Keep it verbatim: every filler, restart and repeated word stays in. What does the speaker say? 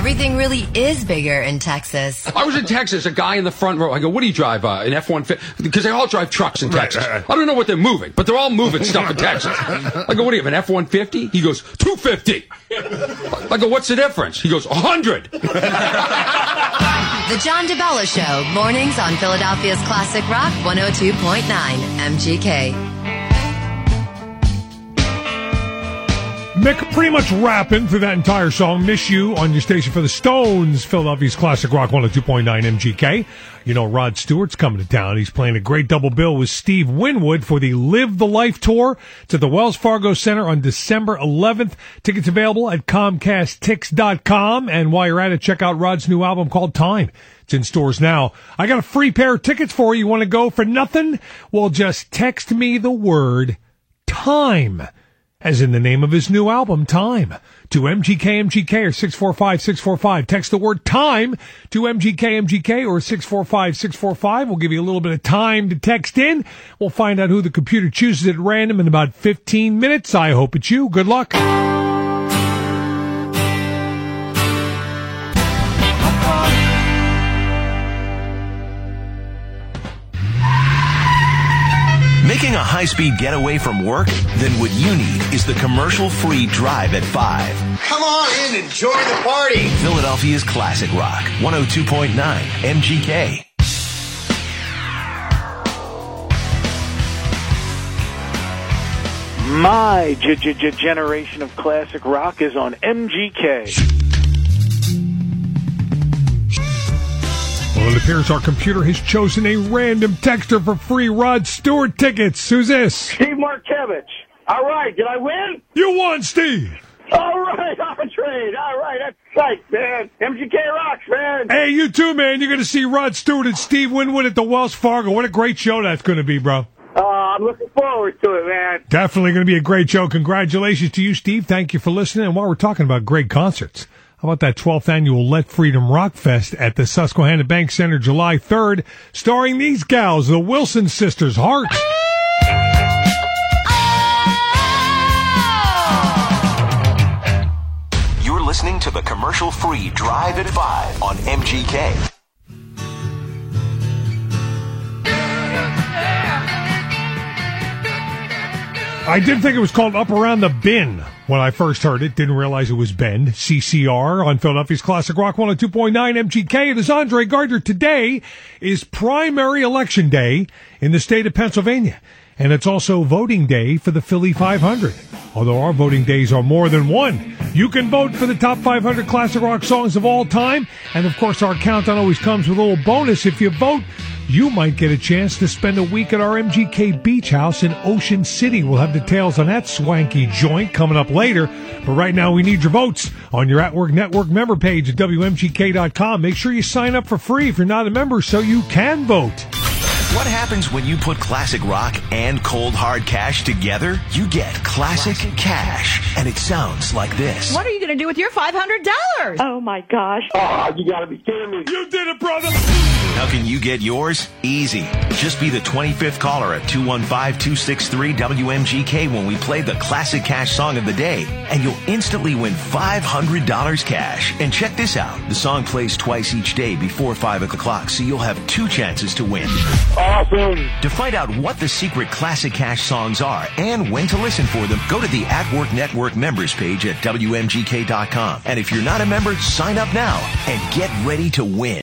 everything really is bigger in Texas. I was in Texas, a guy in the front row. I go, what do you drive? Uh, an F one fifty? Because they all drive trucks in Texas. Right, right, right. I don't know what they're moving, but they're all moving stuff in Texas. I go, what do you have, an F one fifty? He goes, two fifty. I go, what's the difference? He goes, one hundred. The John DeBella Show, mornings on Philadelphia's Classic Rock one oh two point nine M G K. Mick pretty much rapping through that entire song, Miss You, on your station for the Stones, Philadelphia's Classic Rock one oh two point nine M G K. You know, Rod Stewart's coming to town. He's playing a great double bill with Steve Winwood for the Live the Life Tour to the Wells Fargo Center on December eleventh. Tickets available at Comcast Tix dot com. And while you're at it, check out Rod's new album called Time. It's in stores now. I got a free pair of tickets for you. You want to go for nothing? Well, just text me the word time, as in the name of his new album, Time, to M G K M G K or six four five six four five. Text the word time to M G K M G K or six four five six four five. We'll give you a little bit of time to text in. We'll find out who the computer chooses at random in about fifteen minutes. I hope it's you. Good luck. Making a high-speed getaway from work? Then what you need is the commercial-free Drive at five. Come on in and join the party. Philadelphia's Classic Rock, one oh two point nine M G K. My g- g- g- generation of classic rock is on M G K. Well, it appears our computer has chosen a random texter for free Rod Stewart tickets. Who's this? Steve Markevich. All right, did I win? You won, Steve. All right, on trade. All right, that's right, man. M G K rocks, man. Hey, you too, man. You're going to see Rod Stewart and Steve Winwood at the Wells Fargo. What a great show that's going to be, bro. Uh, I'm looking forward to it, man. Definitely going to be a great show. Congratulations to you, Steve. Thank you for listening. And while we're talking about great concerts, how about that twelfth annual Let Freedom Rock Fest at the Susquehanna Bank Center July third, starring these gals, the Wilson Sisters, Heart. You're listening to the commercial-free Drive at five on M G K. I did think it was called Up Around the Bin when I first heard it. Didn't realize it was Ben. C C R on Philadelphia's Classic Rock one oh two point nine M G K. It is Andre Gardner. Today is primary election day in the state of Pennsylvania. And it's also voting day for the Philly five hundred. Although our voting days are more than one. You can vote for the top five hundred classic rock songs of all time. And, of course, our countdown always comes with a little bonus. If you vote, you might get a chance to spend a week at our M G K Beach House in Ocean City. We'll have details on that swanky joint coming up later. But right now, we need your votes on your At Work Network member page at W M G K dot com. Make sure you sign up for free if you're not a member so you can vote. What happens when you put classic rock and cold hard cash together? You get classic, classic cash. And it sounds like this. What are you going to do with your five hundred dollars? Oh, my gosh. Oh, you got to be kidding me. You did it, brother. How can you get yours? Easy. Just be the twenty-fifth caller at two one five, two six three, W M G K when we play the classic cash song of the day. And you'll instantly win five hundred dollars cash. And check this out. The song plays twice each day before five o'clock, so you'll have two chances to win. Awesome. To find out what the secret classic cash songs are and when to listen for them, go to the At Work Network members page at W M G K dot com. And if you're not a member, sign up now and get ready to win.